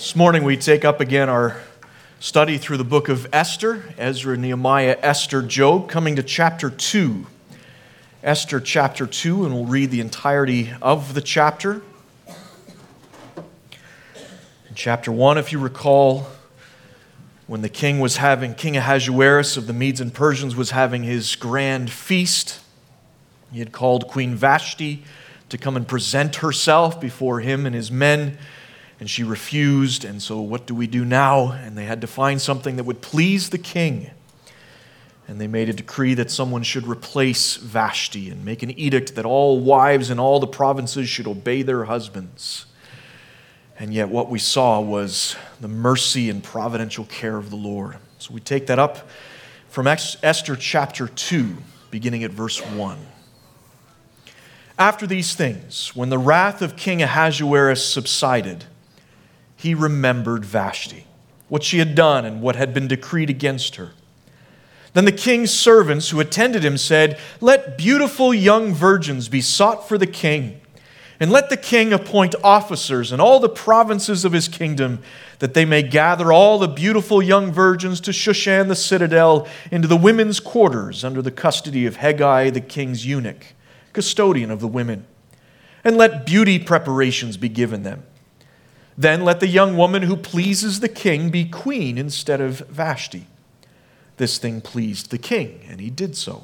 This morning we take up again our study through the book of Esther, Ezra, Nehemiah, Esther, Job, coming to chapter 2. Esther chapter 2, and we'll read the entirety of the chapter. In chapter 1, if you recall, when King Ahasuerus of the Medes and Persians was having his grand feast, he had called Queen Vashti to come and present herself before him and his men, and she refused. And so what do we do now? And they had to find something that would please the king. And they made a decree that someone should replace Vashti and make an edict that all wives in all the provinces should obey their husbands. And yet what we saw was the mercy and providential care of the Lord. So we take that up from Esther chapter 2, beginning at verse 1. After these things, when the wrath of King Ahasuerus subsided, he remembered Vashti, what she had done and what had been decreed against her. Then the king's servants who attended him said, "Let beautiful young virgins be sought for the king, and let the king appoint officers in all the provinces of his kingdom, that they may gather all the beautiful young virgins to Shushan the citadel into the women's quarters under the custody of Hegai the king's eunuch, custodian of the women. And let beauty preparations be given them. Then let the young woman who pleases the king be queen instead of Vashti." This thing pleased the king, and he did so.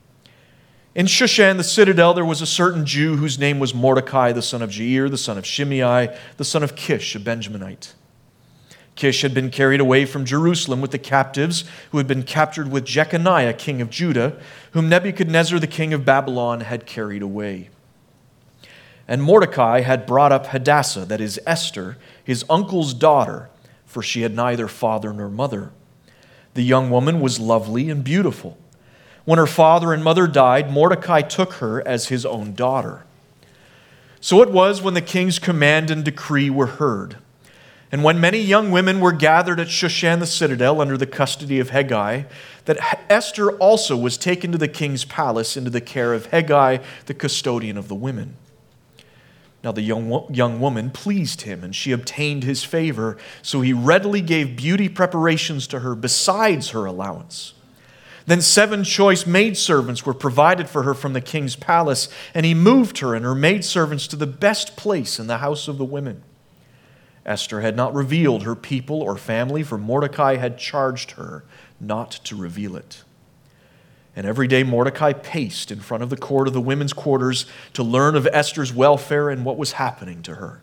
In Shushan the citadel there was a certain Jew whose name was Mordecai, the son of Jair, the son of Shimei, the son of Kish, a Benjaminite. Kish had been carried away from Jerusalem with the captives who had been captured with Jeconiah, king of Judah, whom Nebuchadnezzar, the king of Babylon, had carried away. And Mordecai had brought up Hadassah, that is Esther, his uncle's daughter, for she had neither father nor mother. The young woman was lovely and beautiful. When her father and mother died, Mordecai took her as his own daughter. So it was when the king's command and decree were heard, and when many young women were gathered at Shushan the citadel under the custody of Hegai, that Esther also was taken to the king's palace into the care of Hegai, the custodian of the women. Now the young woman pleased him, and she obtained his favor, so he readily gave beauty preparations to her besides her allowance. Then 7 choice maidservants were provided for her from the king's palace, and he moved her and her maidservants to the best place in the house of the women. Esther had not revealed her people or family, for Mordecai had charged her not to reveal it. And every day Mordecai paced in front of the court of the women's quarters to learn of Esther's welfare and what was happening to her.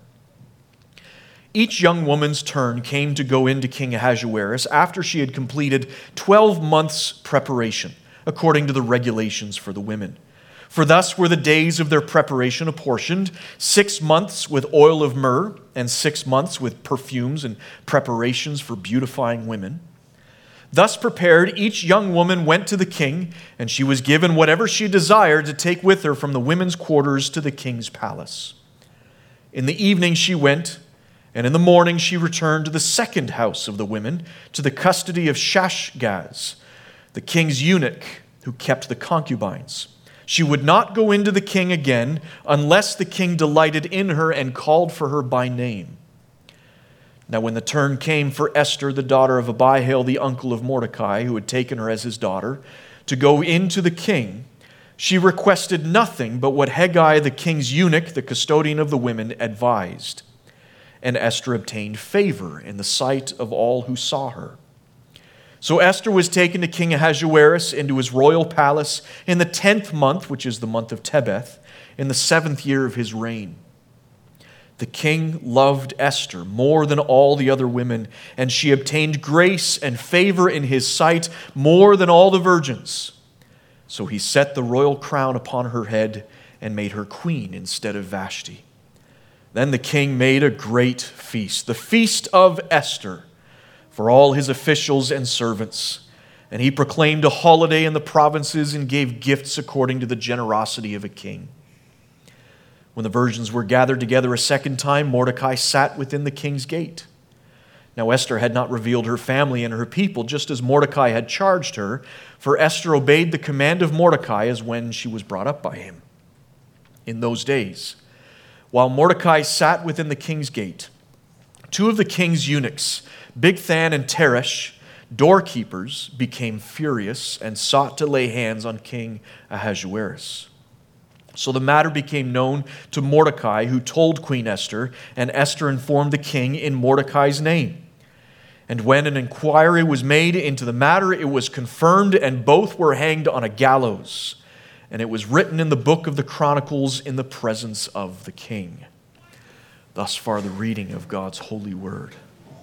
Each young woman's turn came to go into King Ahasuerus after she had completed 12 months' preparation, according to the regulations for the women. For thus were the days of their preparation apportioned, 6 months with oil of myrrh, and 6 months with perfumes and preparations for beautifying women. Thus prepared, each young woman went to the king, and she was given whatever she desired to take with her from the women's quarters to the king's palace. In the evening she went, and in the morning she returned to the second house of the women, to the custody of Shashgaz, the king's eunuch who kept the concubines. She would not go into the king again unless the king delighted in her and called for her by name. Now when the turn came for Esther, the daughter of Abihail, the uncle of Mordecai, who had taken her as his daughter, to go into the king, she requested nothing but what Hegai, the king's eunuch, the custodian of the women, advised. And Esther obtained favor in the sight of all who saw her. So Esther was taken to King Ahasuerus into his royal palace in the 10th month, which is the month of Tebeth, in the 7th year of his reign. The king loved Esther more than all the other women, and she obtained grace and favor in his sight more than all the virgins. So he set the royal crown upon her head and made her queen instead of Vashti. Then the king made a great feast, the feast of Esther, for all his officials and servants. And he proclaimed a holiday in the provinces and gave gifts according to the generosity of a king. When the virgins were gathered together a second time, Mordecai sat within the king's gate. Now Esther had not revealed her family and her people, just as Mordecai had charged her, for Esther obeyed the command of Mordecai as when she was brought up by him. In those days, while Mordecai sat within the king's gate, two of the king's eunuchs, Bigthan and Teresh, doorkeepers, became furious and sought to lay hands on King Ahasuerus. So the matter became known to Mordecai, who told Queen Esther, and Esther informed the king in Mordecai's name. And when an inquiry was made into the matter, it was confirmed, and both were hanged on a gallows. And it was written in the book of the Chronicles in the presence of the king. Thus far, the reading of God's holy word.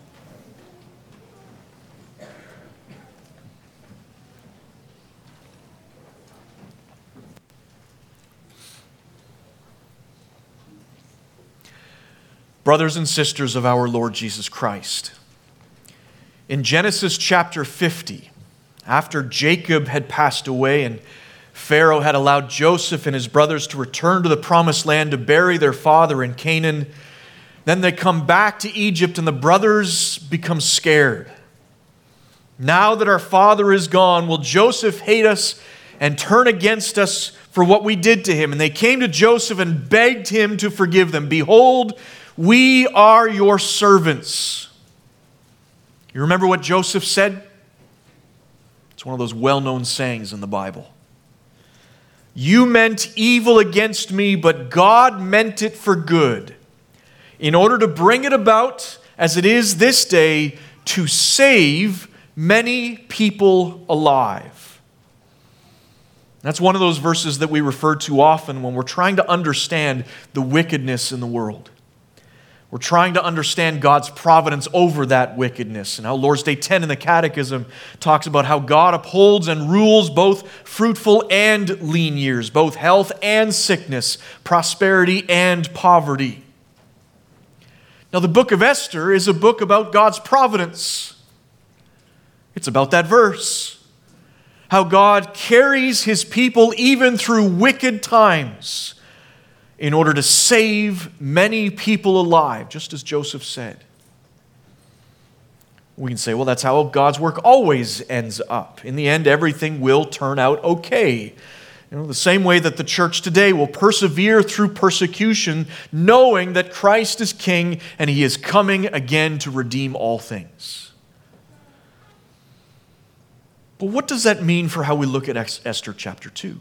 Brothers and sisters of our Lord Jesus Christ, in Genesis chapter 50, after Jacob had passed away and Pharaoh had allowed Joseph and his brothers to return to the promised land to bury their father in Canaan, then they come back to Egypt and the brothers become scared. Now that our father is gone, will Joseph hate us and turn against us for what we did to him? And they came to Joseph and begged him to forgive them. Behold, we are your servants. You remember what Joseph said? It's one of those well-known sayings in the Bible. You meant evil against me, but God meant it for good, in order to bring it about, as it is this day, to save many people alive. That's one of those verses that we refer to often when we're trying to understand the wickedness in the world. We're trying to understand God's providence over that wickedness, and how Lord's Day 10 in the Catechism talks about how God upholds and rules both fruitful and lean years, both health and sickness, prosperity and poverty. Now, the book of Esther is a book about God's providence. It's about that verse. How God carries his people even through wicked times in order to save many people alive, just as Joseph said. We can say, well, that's how God's work always ends up. In the end, everything will turn out okay. The same way that the church today will persevere through persecution, knowing that Christ is King and he is coming again to redeem all things. But what does that mean for how we look at Esther chapter 2?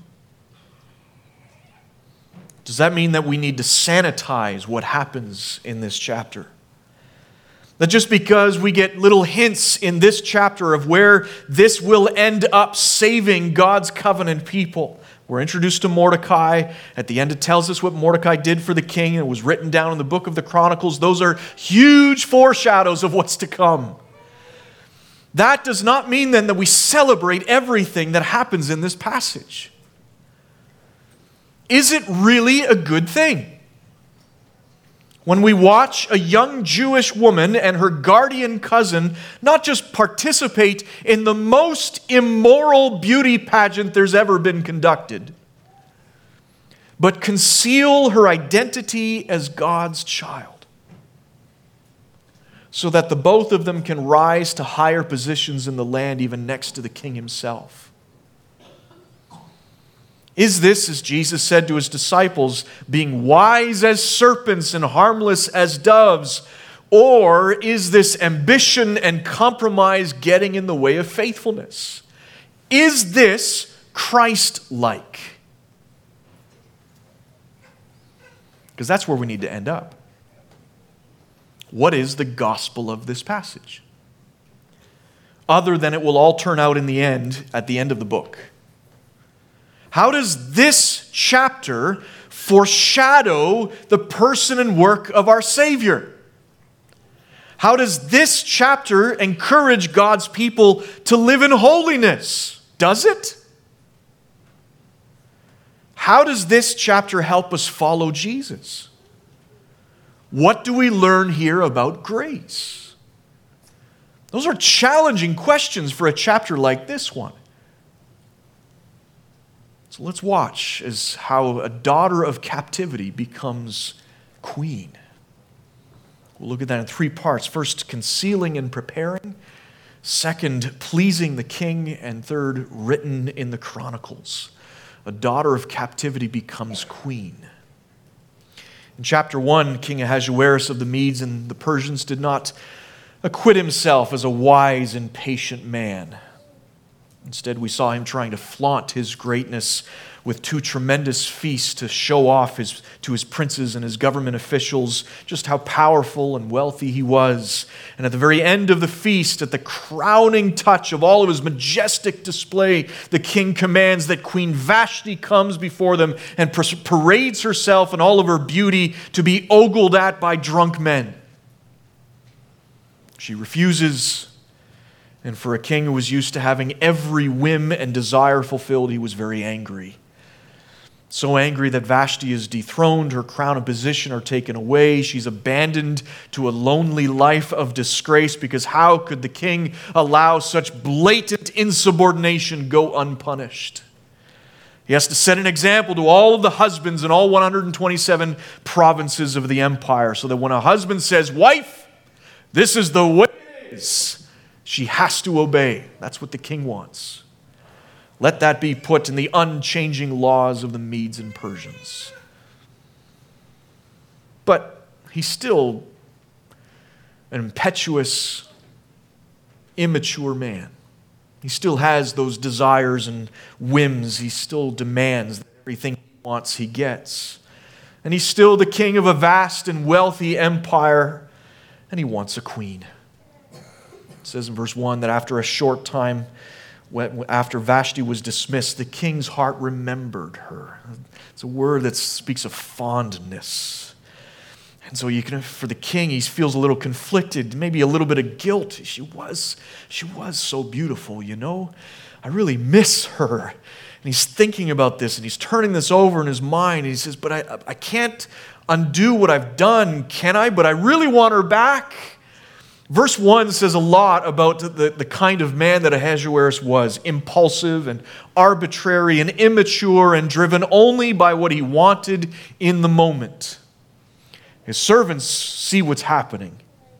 Does that mean that we need to sanitize what happens in this chapter? That just because we get little hints in this chapter of where this will end up saving God's covenant people. We're introduced to Mordecai. At the end, it tells us what Mordecai did for the king. It was written down in the book of the Chronicles. Those are huge foreshadows of what's to come. That does not mean then that we celebrate everything that happens in this passage. Is it really a good thing when we watch a young Jewish woman and her guardian cousin not just participate in the most immoral beauty pageant there's ever been conducted, but conceal her identity as God's child, so that the both of them can rise to higher positions in the land, even next to the king himself? Is this, as Jesus said to his disciples, being wise as serpents and harmless as doves? Or is this ambition and compromise getting in the way of faithfulness? Is this Christ-like? Because that's where we need to end up. What is the gospel of this passage? Other than it will all turn out in the end, at the end of the book. How does this chapter foreshadow the person and work of our Savior? How does this chapter encourage God's people to live in holiness? Does it? How does this chapter help us follow Jesus? What do we learn here about grace? Those are challenging questions for a chapter like this one. So let's watch as how a daughter of captivity becomes queen. We'll look at that in three parts. First, concealing and preparing. Second, pleasing the king. And third, written in the Chronicles. A daughter of captivity becomes queen. In chapter 1, King Ahasuerus of the Medes and the Persians did not acquit himself as a wise and patient man. Instead, we saw him trying to flaunt his greatness with two tremendous feasts to show off to his princes and his government officials just how powerful and wealthy he was. And at the very end of the feast, at the crowning touch of all of his majestic display, the king commands that Queen Vashti comes before them and parades herself in all of her beauty to be ogled at by drunk men. She refuses. And for a king who was used to having every whim and desire fulfilled, he was very angry. So angry that Vashti is dethroned, her crown and position are taken away. She's abandoned to a lonely life of disgrace, because how could the king allow such blatant insubordination go unpunished? He has to set an example to all of the husbands in all 127 provinces of the empire, so that when a husband says, "Wife, this is the way it is," she has to obey. That's what the king wants. Let that be put in the unchanging laws of the Medes and Persians. But he's still an impetuous, immature man. He still has those desires and whims. He still demands that everything he wants, he gets. And he's still the king of a vast and wealthy empire, and he wants a queen. It says in verse 1 that after a short time, after Vashti was dismissed, the king's heart remembered her. It's a word that speaks of fondness. And so for the king, he feels a little conflicted, maybe a little bit of guilt. She was so beautiful, you know. I really miss her. And he's thinking about this, and he's turning this over in his mind. And he says, but I can't undo what I've done, can I? But I really want her back. Verse 1 says a lot about the kind of man that Ahasuerus was: impulsive and arbitrary and immature and driven only by what he wanted in the moment. His servants see what's happening.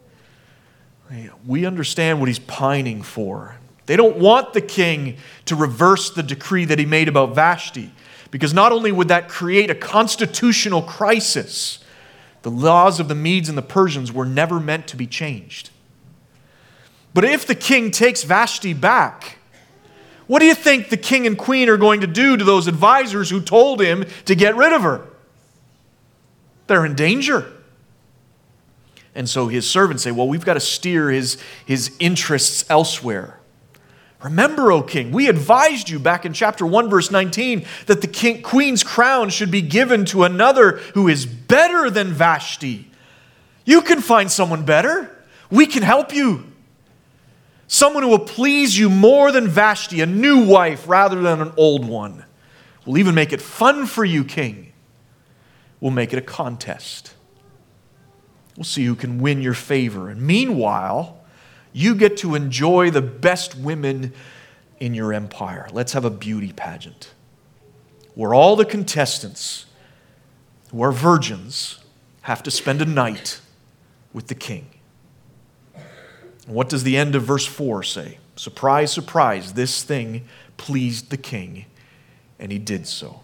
We understand what he's pining for. They don't want the king to reverse the decree that he made about Vashti, because not only would that create a constitutional crisis, the laws of the Medes and the Persians were never meant to be changed. But if the king takes Vashti back, what do you think the king and queen are going to do to those advisors who told him to get rid of her? They're in danger. And so his servants say, well, we've got to steer his interests elsewhere. Remember, O king, we advised you back in chapter 1, verse 19, that the queen's crown should be given to another who is better than Vashti. You can find someone better. We can help you. Someone who will please you more than Vashti, a new wife rather than an old one. We'll even make it fun for you, king. We'll make it a contest. We'll see who can win your favor. And meanwhile, you get to enjoy the best women in your empire. Let's have a beauty pageant where all the contestants who are virgins have to spend a night with the king. And what does the end of verse 4 say? Surprise, surprise, this thing pleased the king, and he did so.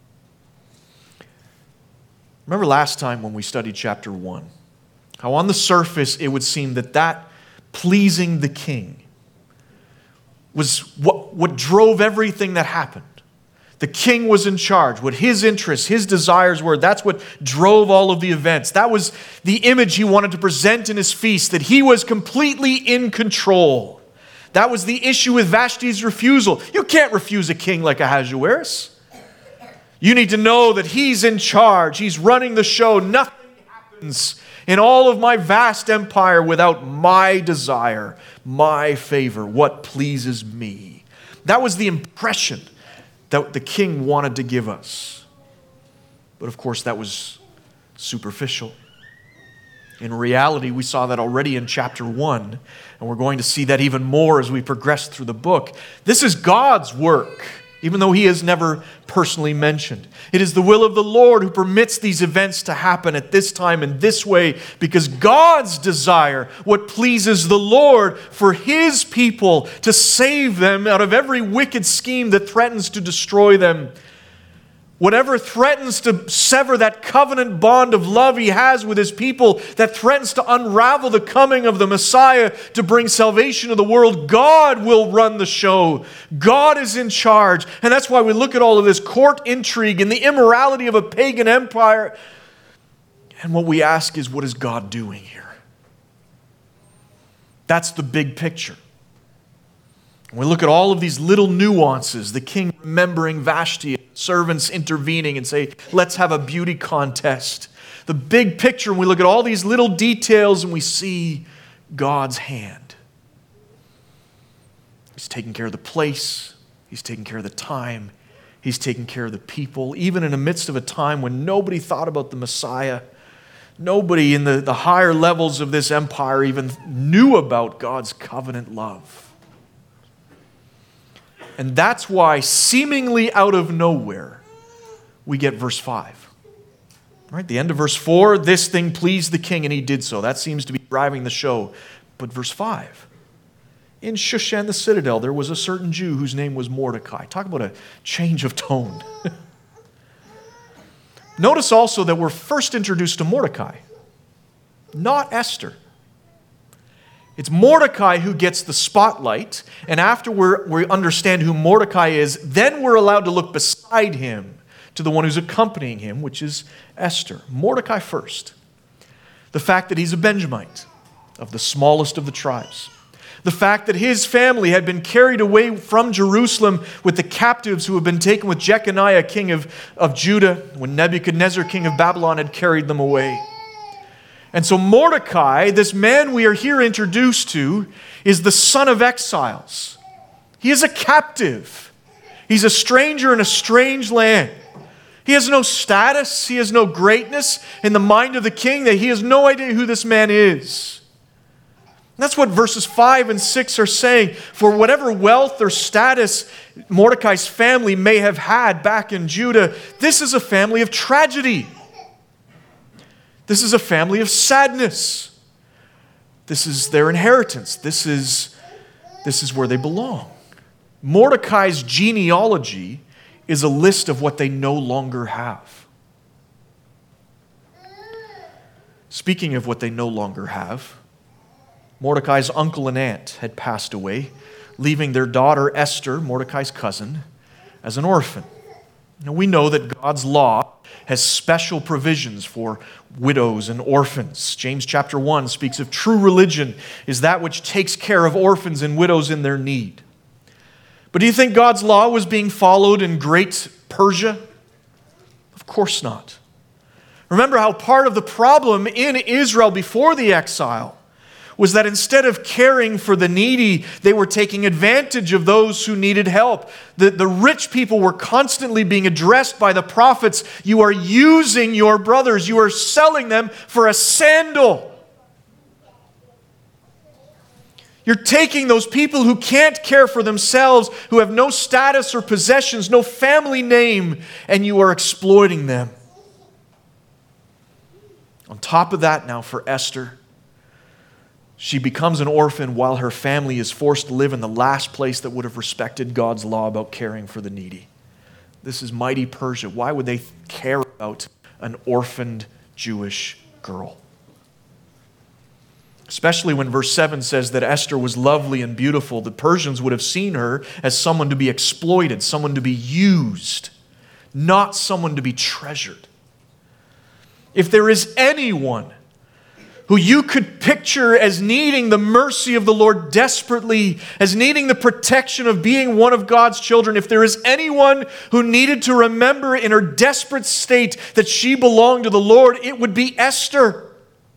Remember last time when we studied chapter 1, how on the surface it would seem that pleasing the king was what drove everything that happened. The king was in charge. What his interests, his desires were, that's what drove all of the events. That was the image he wanted to present in his feast, that he was completely in control. That was the issue with Vashti's refusal. You can't refuse a king like Ahasuerus. You need to know that he's in charge. He's running the show. Nothing happens in all of my vast empire without my desire, my favor, what pleases me. That was the impression that the king wanted to give us. But of course, that was superficial. In reality, we saw that already in chapter 1, and we're going to see that even more as we progress through the book. This is God's work, even though he is never personally mentioned. It is the will of the Lord who permits these events to happen at this time in this way, because God's desire, what pleases the Lord for his people, to save them out of every wicked scheme that threatens to destroy them, Whatever threatens to sever that covenant bond of love he has with his people, that threatens to unravel the coming of the Messiah to bring salvation to the world, God will run the show. God is in charge. And that's why we look at all of this court intrigue and the immorality of a pagan empire. And what we ask is, what is God doing here? That's the big picture. We look at all of these little nuances, the king remembering Vashti, servants intervening and say, let's have a beauty contest. The big picture, and we look at all these little details and we see God's hand. He's taking care of the place. He's taking care of the time. He's taking care of the people. Even in the midst of a time when nobody thought about the Messiah, nobody in the higher levels of this empire even knew about God's covenant love. And that's why, seemingly out of nowhere, we get verse 5. Right? The end of verse 4, this thing pleased the king and he did so. That seems to be driving the show. But verse 5, in Shushan the citadel, there was a certain Jew whose name was Mordecai. Talk about a change of tone. Notice also that we're first introduced to Mordecai, not Esther. It's Mordecai who gets the spotlight, and after we understand who Mordecai is, then we're allowed to look beside him to the one who's accompanying him, which is Esther. Mordecai first. The fact that he's a Benjamite, of the smallest of the tribes. The fact that his family had been carried away from Jerusalem with the captives who had been taken with Jeconiah, king of Judah, when Nebuchadnezzar, king of Babylon, had carried them away. And so Mordecai, this man we are here introduced to, is the son of exiles. He is a captive. He's a stranger in a strange land. He has no status. He has no greatness in the mind of the king, that he has no idea who this man is. That's what verses 5 and 6 are saying. For whatever wealth or status Mordecai's family may have had back in Judah, this is a family of tragedy. This is a family of sadness. This is their inheritance. This is where they belong. Mordecai's genealogy is a list of what they no longer have. Speaking of what they no longer have, Mordecai's uncle and aunt had passed away, leaving their daughter Esther, Mordecai's cousin, as an orphan. Now, we know that God's law has special provisions for widows and orphans. James chapter 1 speaks of true religion is that which takes care of orphans and widows in their need. But do you think God's law was being followed in great Persia? Of course not. Remember how part of the problem in Israel before the exile was that instead of caring for the needy, they were taking advantage of those who needed help. The rich people were constantly being addressed by the prophets. You are using your brothers. You are selling them for a sandal. You're taking those people who can't care for themselves, who have no status or possessions, no family name, and you are exploiting them. On top of that, now for Esther, she becomes an orphan while her family is forced to live in the last place that would have respected God's law about caring for the needy. This is mighty Persia. Why would they care about an orphaned Jewish girl? Especially when verse 7 says that Esther was lovely and beautiful. The Persians would have seen her as someone to be exploited, someone to be used, not someone to be treasured. If there is anyone who you could picture as needing the mercy of the Lord desperately, as needing the protection of being one of God's children, if there is anyone who needed to remember in her desperate state that she belonged to the Lord, it would be Esther.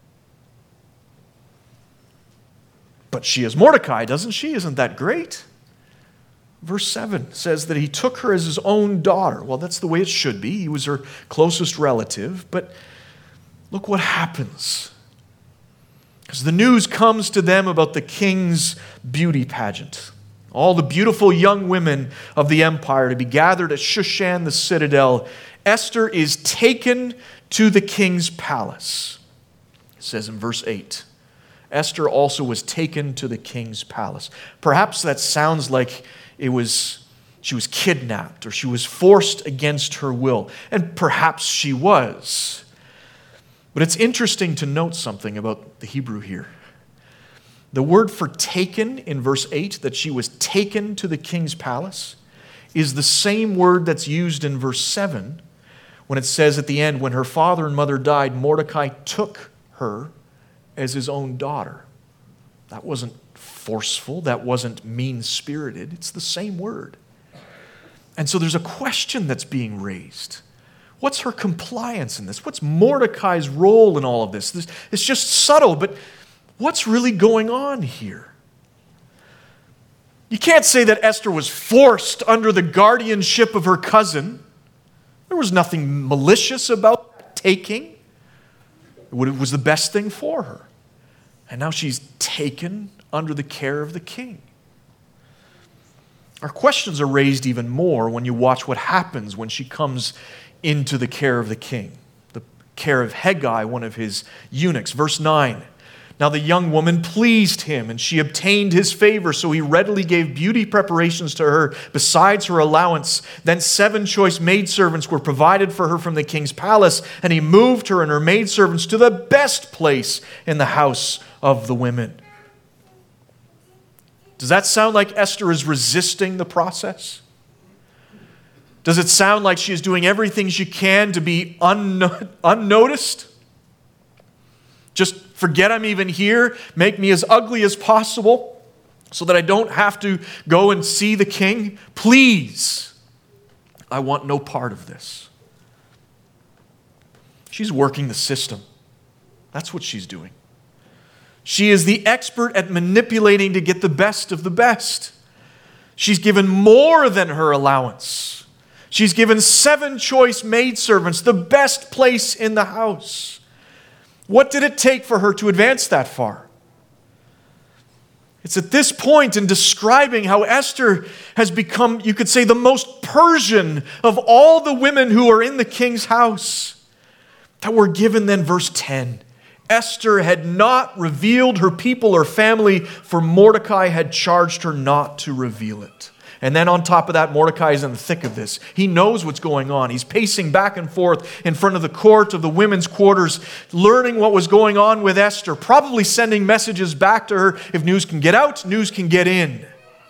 But she is Mordecai, doesn't she? Isn't that great? Verse 7 says that he took her as his own daughter. Well, that's the way it should be. He was her closest relative. But look what happens. Because the news comes to them about the king's beauty pageant. All the beautiful young women of the empire to be gathered at Shushan the citadel. Esther is taken to the king's palace. It says in verse 8, Esther also was taken to the king's palace. Perhaps that sounds like it was she was kidnapped or she was forced against her will. And perhaps she was. But it's interesting to note something about the Hebrew here. The word for taken in verse 8, that she was taken to the king's palace, is the same word that's used in verse 7 when it says at the end, when her father and mother died, Mordecai took her as his own daughter. That wasn't forceful. That wasn't mean-spirited. It's the same word. And so there's a question that's being raised. What's her compliance in this? What's Mordecai's role in all of this? It's just subtle, but what's really going on here? You can't say that Esther was forced under the guardianship of her cousin. There was nothing malicious about taking. It was the best thing for her. And now she's taken under the care of the king. Our questions are raised even more when you watch what happens when she comes into the care of the king, the care of Hegai, one of his eunuchs. Verse 9, now the young woman pleased him, and she obtained his favor, so he readily gave beauty preparations to her besides her allowance. Then 7 choice maidservants were provided for her from the king's palace, and he moved her and her maidservants to the best place in the house of the women. Does that sound like Esther is resisting the process? Does it sound like she is doing everything she can to be unnoticed? Just forget I'm even here, make me as ugly as possible so that I don't have to go and see the king? Please, I want no part of this. She's working the system. That's what she's doing. She is the expert at manipulating to get the best of the best. She's given more than her allowance. She's given 7 choice maidservants, the best place in the house. What did it take for her to advance that far? It's at this point in describing how Esther has become, you could say, the most Persian of all the women who are in the king's house, that we're given then verse 10. Esther had not revealed her people or family, for Mordecai had charged her not to reveal it. And then on top of that, Mordecai is in the thick of this. He knows what's going on. He's pacing back and forth in front of the court of the women's quarters, learning what was going on with Esther, probably sending messages back to her. If news can get out, news can get in.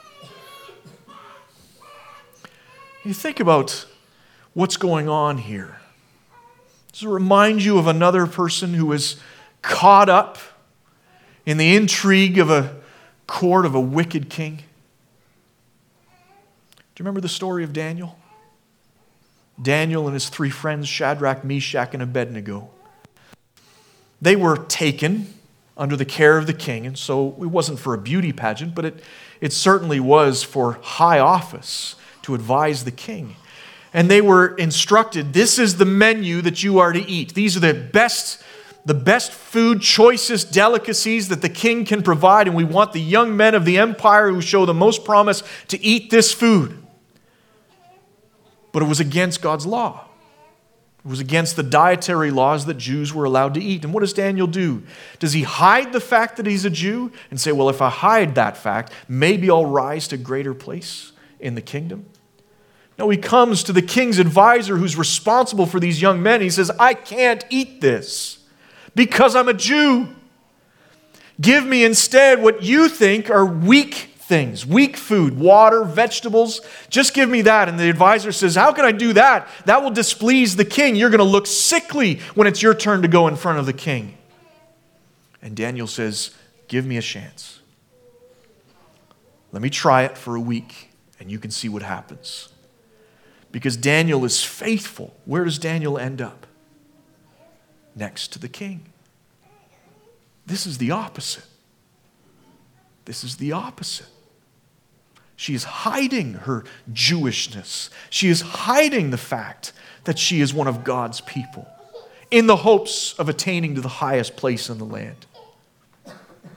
You think about what's going on here. Does it remind you of another person who is caught up in the intrigue of a court of a wicked king? Do you remember the story of Daniel? Daniel and his 3 friends, Shadrach, Meshach, and Abednego. They were taken under the care of the king, and so it wasn't for a beauty pageant, but it certainly was for high office to advise the king. And they were instructed, this is the menu that you are to eat. These are the best food, choicest delicacies that the king can provide, and we want the young men of the empire who show the most promise to eat this food. But it was against God's law. It was against the dietary laws that Jews were allowed to eat. And what does Daniel do? Does he hide the fact that he's a Jew and say, well, if I hide that fact, maybe I'll rise to greater place in the kingdom? No, he comes to the king's advisor who's responsible for these young men. He says, I can't eat this because I'm a Jew. Give me instead what you think are weak things, weak food, water, vegetables. Just give me that. And the advisor says, how can I do that? That will displease the king. You're going to look sickly when it's your turn to go in front of the king. And Daniel says, give me a chance. Let me try it for a week, and you can see what happens. Because Daniel is faithful. Where does Daniel end up? Next to the king. This is the opposite. This is the opposite. She is hiding her Jewishness. She is hiding the fact that she is one of God's people in the hopes of attaining to the highest place in the land. You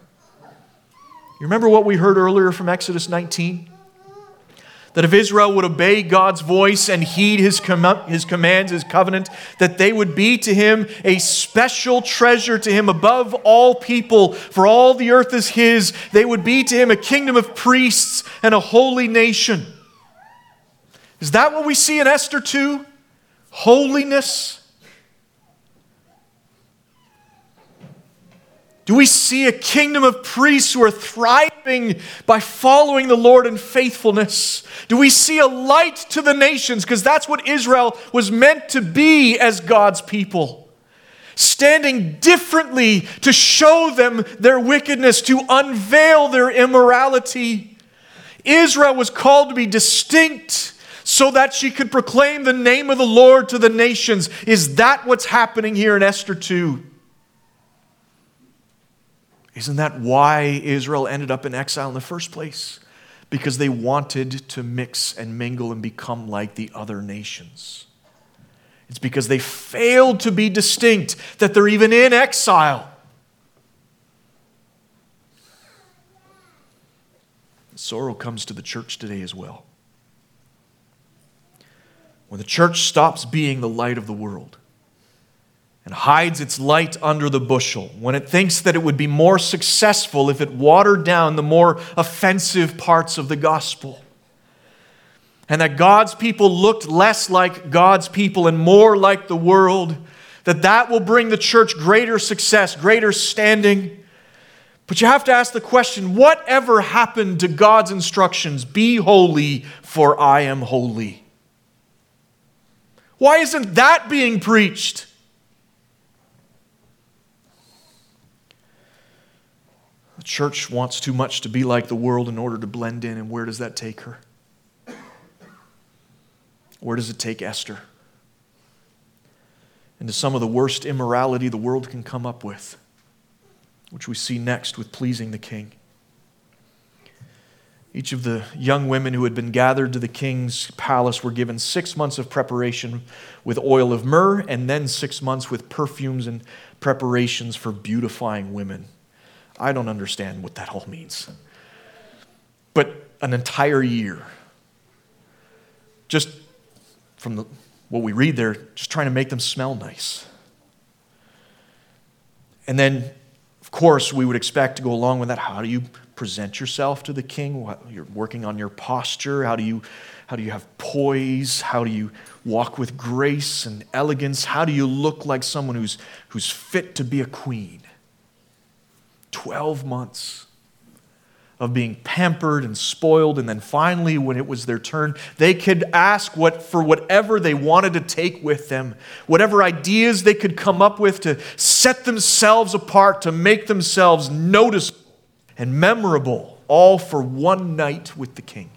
remember what we heard earlier from Exodus 19? That if Israel would obey God's voice and heed His commands, His covenant, that they would be to Him a special treasure to Him above all people, for all the earth is His. They would be to Him a kingdom of priests and a holy nation. Is that what we see in Esther 2? Holiness? Do we see a kingdom of priests who are thriving by following the Lord in faithfulness? Do we see a light to the nations? Because that's what Israel was meant to be as God's people. Standing differently to show them their wickedness, to unveil their immorality. Israel was called to be distinct so that she could proclaim the name of the Lord to the nations. Is that what's happening here in Esther 2? Isn't that why Israel ended up in exile in the first place? Because they wanted to mix and mingle and become like the other nations. It's because they failed to be distinct that they're even in exile. Sorrow comes to the church today as well. When the church stops being the light of the world and hides its light under the bushel, when it thinks that it would be more successful if it watered down the more offensive parts of the gospel, and that God's people looked less like God's people and more like the world, that will bring the church greater success, greater standing. But you have to ask the question, whatever happened to God's instructions, be holy for I am holy? Why isn't that being preached? The church wants too much to be like the world in order to blend in, and where does that take her? Where does it take Esther? Into some of the worst immorality the world can come up with, which we see next with pleasing the king. Each of the young women who had been gathered to the king's palace were given 6 months of preparation with oil of myrrh, and then 6 months with perfumes and preparations for beautifying women. I don't understand what that all means. But an entire year, just from what we read there, just trying to make them smell nice. And then, of course, we would expect to go along with that. How do you present yourself to the king? You're working on your posture. How do you have poise? How do you walk with grace and elegance? How do you look like someone who's fit to be a queen? 12 months of being pampered and spoiled, and then finally, when it was their turn, they could ask for whatever they wanted to take with them, whatever ideas they could come up with to set themselves apart, to make themselves noticeable and memorable, all for one night with the king.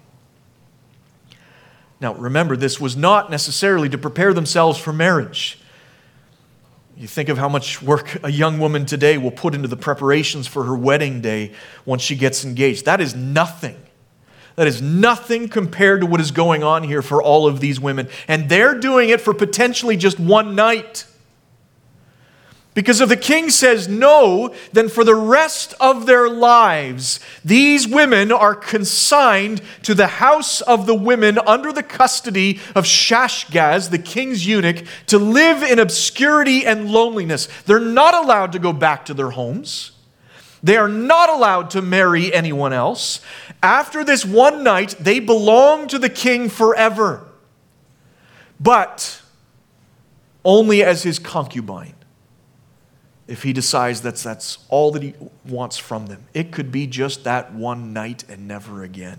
Now, remember, this was not necessarily to prepare themselves for marriage. You think of how much work a young woman today will put into the preparations for her wedding day once she gets engaged. That is nothing. That is nothing compared to what is going on here for all of these women. And they're doing it for potentially just one night. Because if the king says no, then for the rest of their lives, these women are consigned to the house of the women under the custody of Shashgaz, the king's eunuch, to live in obscurity and loneliness. They're not allowed to go back to their homes. They are not allowed to marry anyone else. After this one night, they belong to the king forever, but only as his concubine. If he decides that's all that he wants from them. It could be just that one night and never again.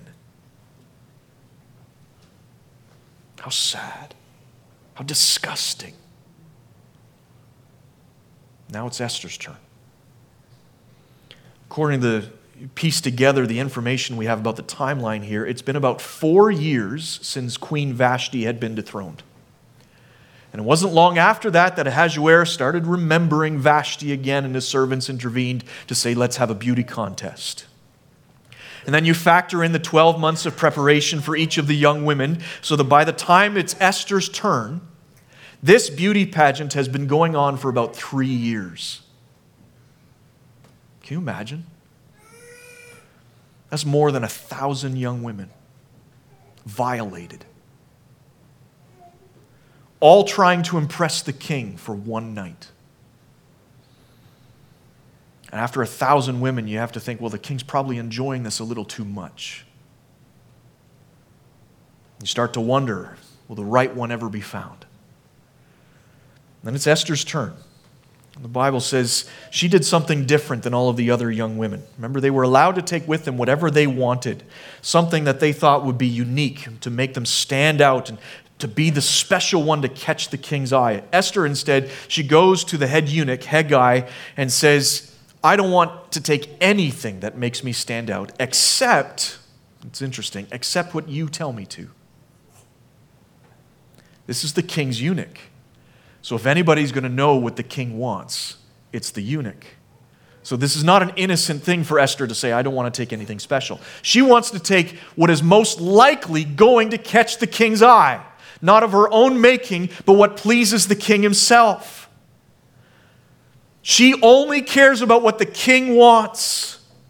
How sad. How disgusting. Now it's Esther's turn. According to piece together the information we have about the timeline here, it's been about 4 years since Queen Vashti had been dethroned. And it wasn't long after that Ahasuerus started remembering Vashti again, and his servants intervened to say, let's have a beauty contest. And then you factor in the 12 months of preparation for each of the young women, so that by the time it's Esther's turn, this beauty pageant has been going on for about 3 years. Can you imagine? That's more than 1,000 young women violated, all trying to impress the king for one night. And after 1,000 women, you have to think, well, the king's probably enjoying this a little too much. You start to wonder, will the right one ever be found? Then it's Esther's turn. The Bible says she did something different than all of the other young women. Remember, they were allowed to take with them whatever they wanted, something that they thought would be unique to make them stand out and to be the special one to catch the king's eye. Esther, instead, she goes to the head eunuch, Hegai, and says, I don't want to take anything that makes me stand out except, it's interesting, except what you tell me to. This is the king's eunuch. So if anybody's going to know what the king wants, it's the eunuch. So this is not an innocent thing for Esther to say, I don't want to take anything special. She wants to take what is most likely going to catch the king's eye, not of her own making, but what pleases the king himself. She only cares about what the king wants.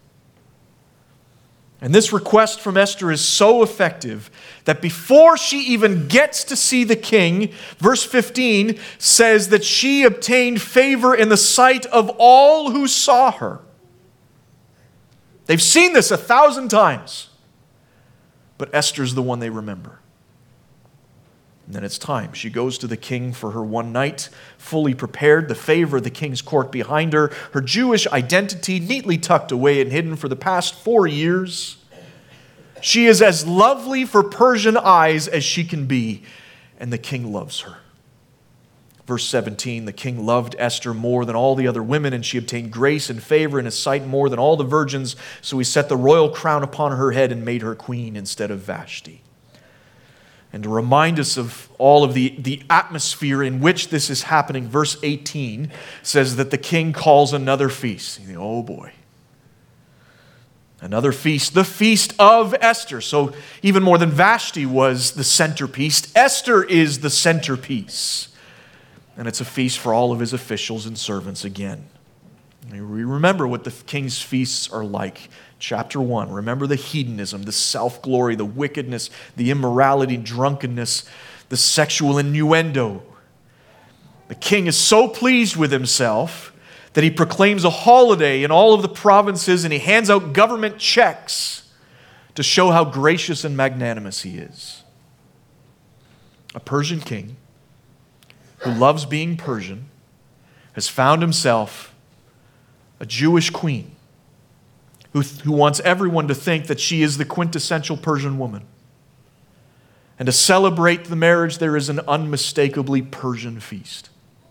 And this request from Esther is so effective that before she even gets to see the king, verse 15 says that she obtained favor in the sight of all who saw her. They've seen this 1,000 times, but Esther's the one they remember. And then it's time. She goes to the king for her one night, fully prepared, the favor of the king's court behind her, her Jewish identity neatly tucked away and hidden for the past 4 years. She is as lovely for Persian eyes as she can be, and the king loves her. Verse 17, the king loved Esther more than all the other women, and she obtained grace and favor in his sight more than all the virgins, so he set the royal crown upon her head and made her queen instead of Vashti. And to remind us of all of the atmosphere in which this is happening, verse 18 says that the king calls another feast. You think, oh boy. Another feast, the feast of Esther. So even more than Vashti was the centerpiece, Esther is the centerpiece. And it's a feast for all of his officials and servants again. We remember what the king's feasts are like. Chapter 1, remember the hedonism, the self-glory, the wickedness, the immorality, drunkenness, the sexual innuendo. The king is so pleased with himself that he proclaims a holiday in all of the provinces and he hands out government checks to show how gracious and magnanimous he is. A Persian king who loves being Persian has found himself a Jewish queen who wants everyone to think that she is the quintessential Persian woman. And to celebrate the marriage, there is an unmistakably Persian feast.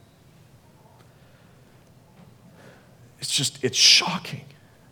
It's shocking.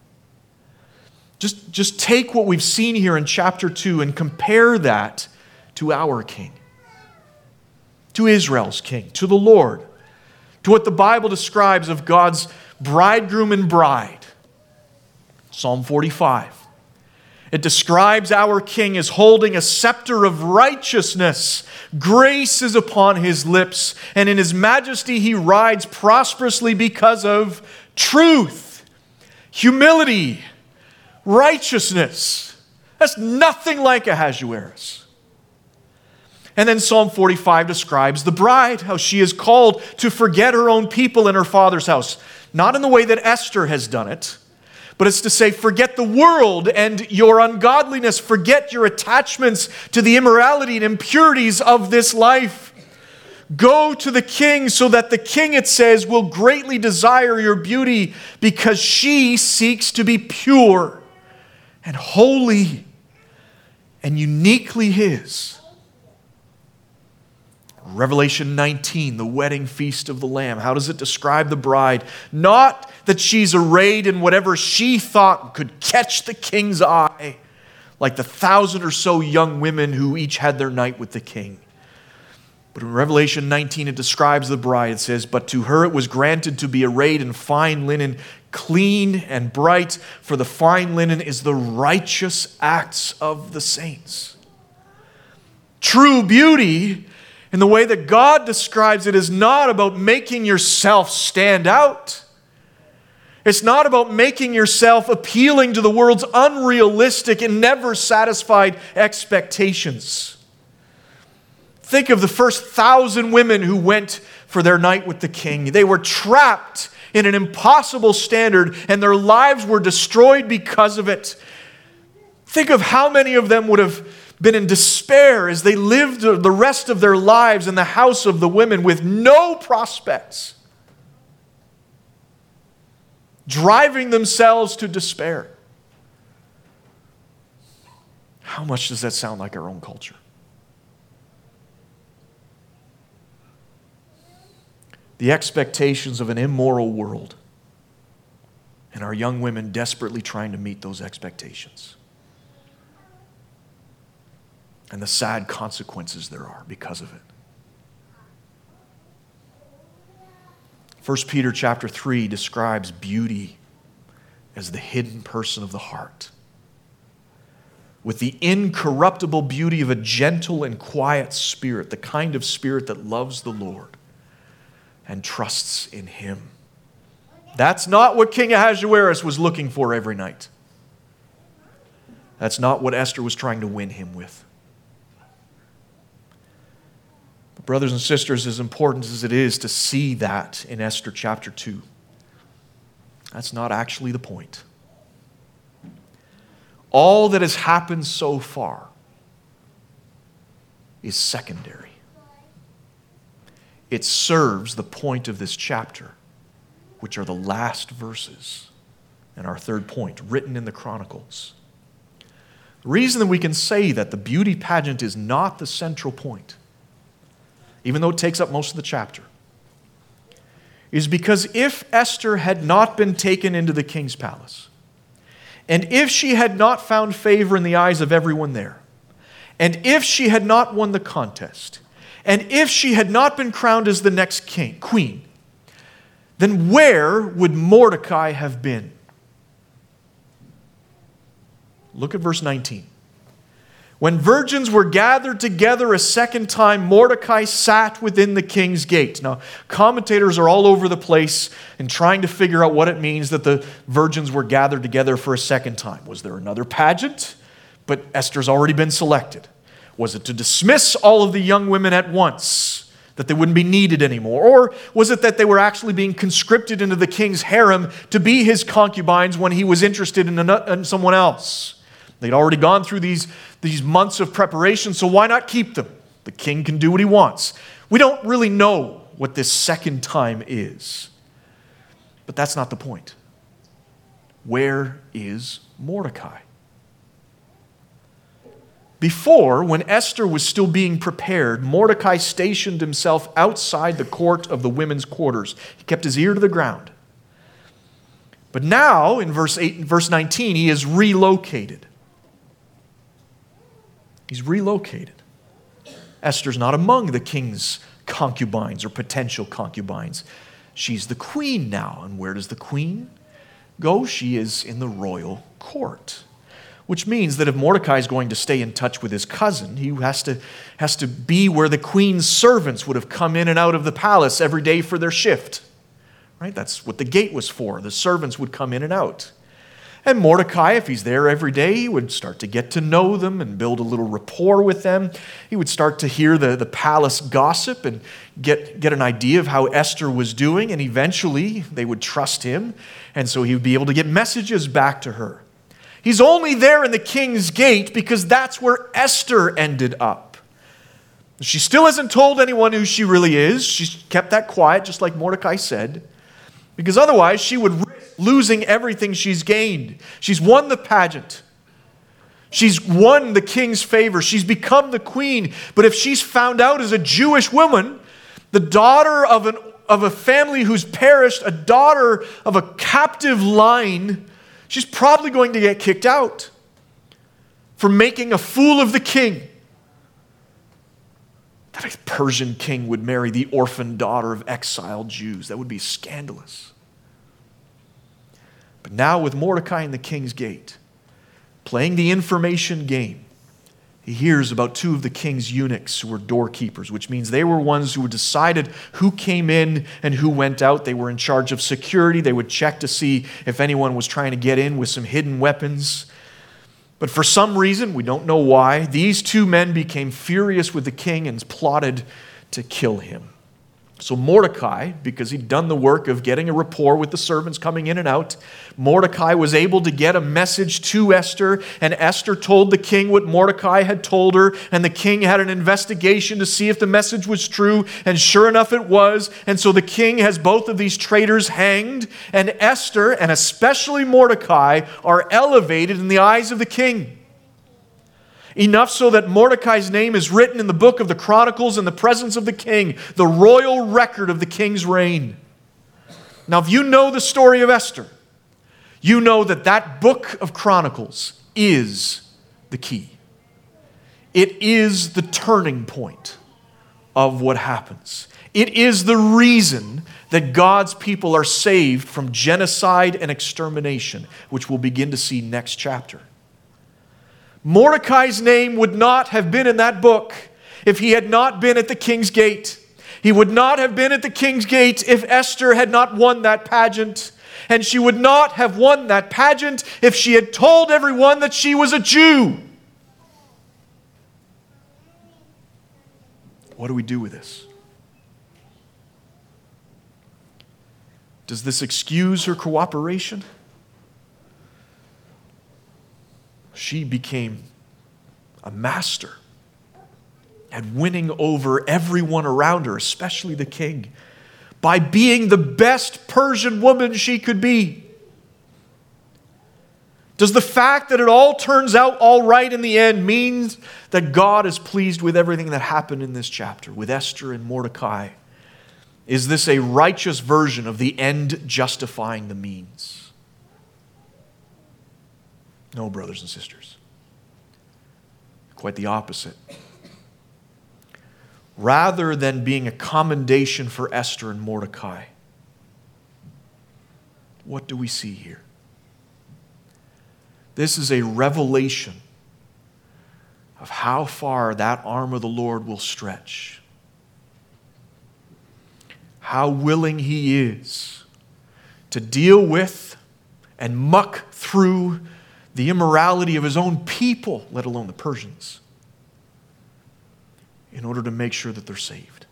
Just take what we've seen here in chapter 2 and compare that to our king, to Israel's king, to the Lord, to what the Bible describes of God's bridegroom and bride. Psalm 45. It describes our king as holding a scepter of righteousness. Grace is upon his lips, and in his majesty he rides prosperously because of truth, humility, righteousness. That's nothing like Ahasuerus. And then Psalm 45 describes the bride, how she is called to forget her own people in her father's house. Not in the way that Esther has done it, but it's to say, forget the world and your ungodliness. Forget your attachments to the immorality and impurities of this life. Go to the king so that the king, it says, will greatly desire your beauty because she seeks to be pure and holy and uniquely his. Revelation 19, the wedding feast of the Lamb. How does it describe the bride? Not that she's arrayed in whatever she thought could catch the king's eye, like the 1,000 or so young women who each had their night with the king. But in Revelation 19, it describes the bride. It says, but to her it was granted to be arrayed in fine linen, clean and bright, for the fine linen is the righteous acts of the saints. True beauty, in the way that God describes it, is not about making yourself stand out. It's not about making yourself appealing to the world's unrealistic and never satisfied expectations. Think of the first 1,000 women who went for their night with the king. They were trapped in an impossible standard, and their lives were destroyed because of it. Think of how many of them would have been in despair as they lived the rest of their lives in the house of the women with no prospects, driving themselves to despair. How much does that sound like our own culture? The expectations of an immoral world, and our young women desperately trying to meet those expectations. And the sad consequences there are because of it. 1 Peter chapter 3 describes beauty as the hidden person of the heart, with the incorruptible beauty of a gentle and quiet spirit, the kind of spirit that loves the Lord and trusts in Him. That's not what King Ahasuerus was looking for every night. That's not what Esther was trying to win him with. But brothers and sisters, as important as it is to see that in Esther chapter 2, that's not actually the point. All that has happened so far is secondary. It serves the point of this chapter, which are the last verses and our third point, written in the Chronicles. The reason that we can say that the beauty pageant is not the central point, even though it takes up most of the chapter, is because if Esther had not been taken into the king's palace, and if she had not found favor in the eyes of everyone there, and if she had not won the contest, and if she had not been crowned as the next queen, then where would Mordecai have been? Look at verse 19. When virgins were gathered together a second time, Mordecai sat within the king's gate. Now, commentators are all over the place in trying to figure out what it means that the virgins were gathered together for a second time. Was there another pageant? But Esther's already been selected. Was it to dismiss all of the young women at once, that they wouldn't be needed anymore? Or was it that they were actually being conscripted into the king's harem to be his concubines when he was interested in someone else? They'd already gone through these months of preparation, so why not keep them? The king can do what he wants. We don't really know what this second time is. But that's not the point. Where is Mordecai? Before, when Esther was still being prepared, Mordecai stationed himself outside the court of the women's quarters. He kept his ear to the ground. But now, in verse 19, he is relocated. He's relocated. Esther's not among the king's concubines or potential concubines. She's the queen now. And where does the queen go? She is in the royal court. Which means that if Mordecai is going to stay in touch with his cousin, he has to be where the queen's servants would have come in and out of the palace every day for their shift. Right? That's what the gate was for. The servants would come in and out. And Mordecai, if he's there every day, he would start to get to know them and build a little rapport with them. He would start to hear the palace gossip and get an idea of how Esther was doing, and eventually they would trust him, and so he would be able to get messages back to her. He's only there in the king's gate because that's where Esther ended up. She still hasn't told anyone who she really is. She's kept that quiet, just like Mordecai said, because otherwise she would risk losing everything she's gained. She's won the pageant. She's won the king's favor. She's become the queen. But if she's found out as a Jewish woman, the daughter of a family who's perished, a daughter of a captive line, she's probably going to get kicked out for making a fool of the king. That a Persian king would marry the orphan daughter of exiled Jews. That would be scandalous. But now with Mordecai in the king's gate, playing the information game, he hears about two of the king's eunuchs who were doorkeepers, which means they were ones who decided who came in and who went out. They were in charge of security. They would check to see if anyone was trying to get in with some hidden weapons. But for some reason, we don't know why, these two men became furious with the king and plotted to kill him. So Mordecai, because he'd done the work of getting a rapport with the servants coming in and out, Mordecai was able to get a message to Esther, and Esther told the king what Mordecai had told her, and the king had an investigation to see if the message was true, and sure enough it was, and so the king has both of these traitors hanged, and Esther, and especially Mordecai, are elevated in the eyes of the king. Enough so that Mordecai's name is written in the book of the Chronicles in the presence of the king, the royal record of the king's reign. Now, if you know the story of Esther, you know that that book of Chronicles is the key. It is the turning point of what happens. It is the reason that God's people are saved from genocide and extermination, which we'll begin to see next chapter. Mordecai's name would not have been in that book if he had not been at the king's gate. He would not have been at the king's gate if Esther had not won that pageant. And she would not have won that pageant if she had told everyone that she was a Jew. What do we do with this? Does this excuse her cooperation? She became a master at winning over everyone around her, especially the king, by being the best Persian woman she could be. Does the fact that it all turns out all right in the end mean that God is pleased with everything that happened in this chapter, with Esther and Mordecai? Is this a righteous version of the end justifying the means? No, brothers and sisters. Quite the opposite. Rather than being a commendation for Esther and Mordecai, what do we see here? This is a revelation of how far that arm of the Lord will stretch. How willing He is to deal with and muck through the immorality of His own people, let alone the Persians, in order to make sure that they're saved.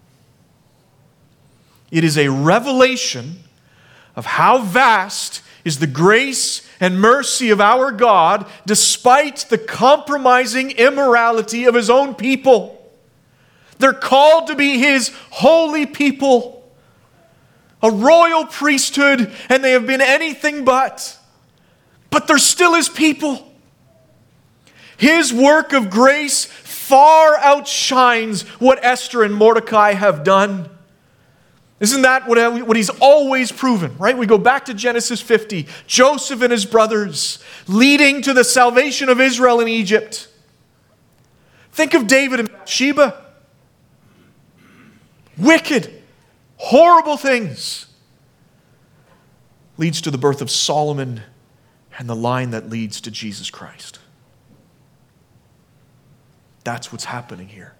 It is a revelation of how vast is the grace and mercy of our God despite the compromising immorality of His own people. They're called to be His holy people, a royal priesthood, and they have been anything but they're still His people. His work of grace far outshines what Esther and Mordecai have done. Isn't that what He's always proven, right? We go back to Genesis 50, Joseph and his brothers leading to the salvation of Israel in Egypt. Think of David and Bathsheba. Wicked, horrible things. Leads to the birth of Solomon and the line that leads to Jesus Christ. That's what's happening here.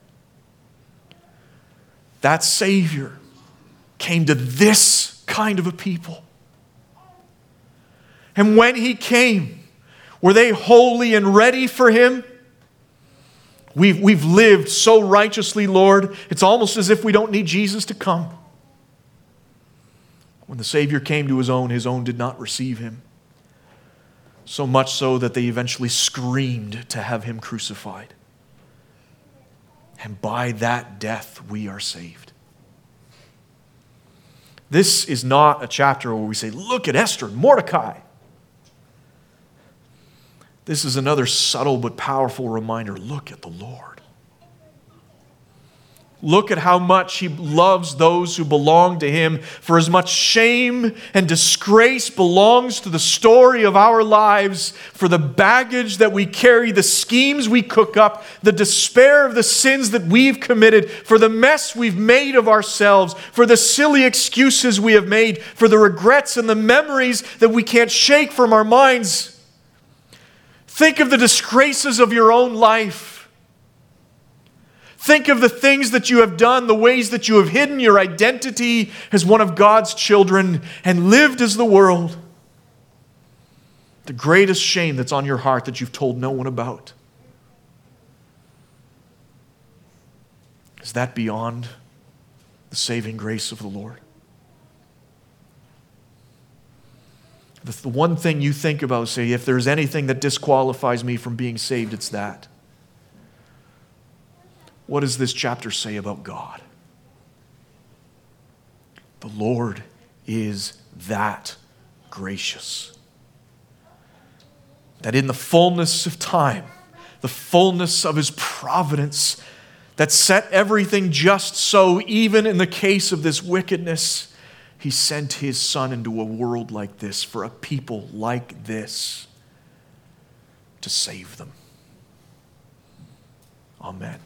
That Savior came to this kind of a people. And when He came, were they holy and ready for Him? We've lived so righteously, Lord, it's almost as if we don't need Jesus to come. When the Savior came to His own did not receive Him. So much so that they eventually screamed to have Him crucified. And by that death, we are saved. This is not a chapter where we say, look at Esther and Mordecai. This is another subtle but powerful reminder. Look at the Lord. Look at how much He loves those who belong to Him. For as much shame and disgrace belongs to the story of our lives, for the baggage that we carry, the schemes we cook up, the despair of the sins that we've committed, for the mess we've made of ourselves, for the silly excuses we have made, for the regrets and the memories that we can't shake from our minds. Think of the disgraces of your own life. Think of the things that you have done, the ways that you have hidden your identity as one of God's children and lived as the world. The greatest shame that's on your heart that you've told no one about. Is that beyond the saving grace of the Lord. The one thing you think about, say, if there's anything that disqualifies me from being saved, it's that. What does this chapter say about God? The Lord is that gracious, that in the fullness of time, the fullness of His providence, that set everything just so, even in the case of this wickedness, He sent His Son into a world like this, for a people like this, to save them. Amen.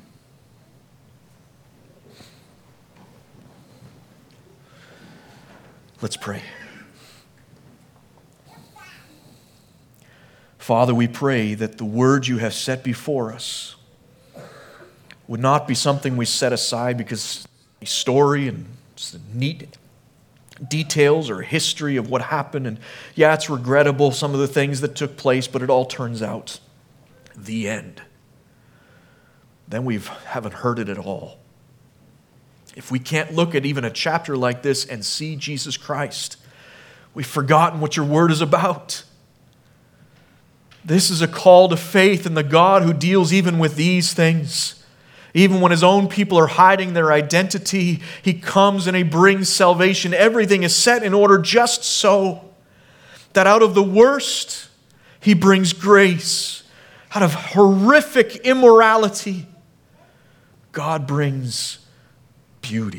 Let's pray. Father, we pray that the word you have set before us would not be something we set aside because a story and neat details or history of what happened. And yeah, it's regrettable, some of the things that took place, but it all turns out the end. Then we haven't heard it at all. If we can't look at even a chapter like this and see Jesus Christ, we've forgotten what your word is about. This is a call to faith in the God who deals even with these things. Even when His own people are hiding their identity, He comes and He brings salvation. Everything is set in order just so that out of the worst, He brings grace. Out of horrific immorality, God brings beauty.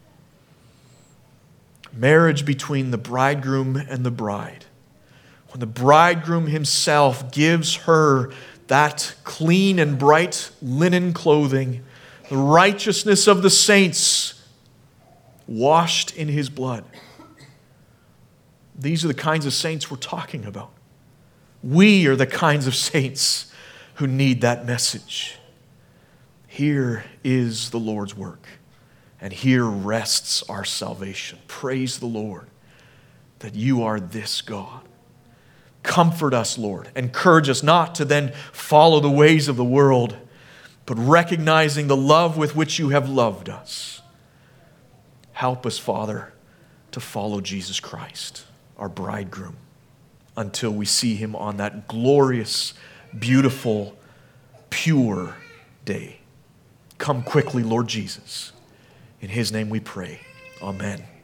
Marriage between the bridegroom and the bride. When the bridegroom himself gives her that clean and bright linen clothing, the righteousness of the saints washed in His blood. These are the kinds of saints we're talking about. We are the kinds of saints who need that message. Here is the Lord's work, and here rests our salvation. Praise the Lord that you are this God. Comfort us, Lord. Encourage us not to then follow the ways of the world, but recognizing the love with which you have loved us. Help us, Father, to follow Jesus Christ, our bridegroom, until we see Him on that glorious, beautiful, pure day. Come quickly, Lord Jesus. In His name we pray. Amen.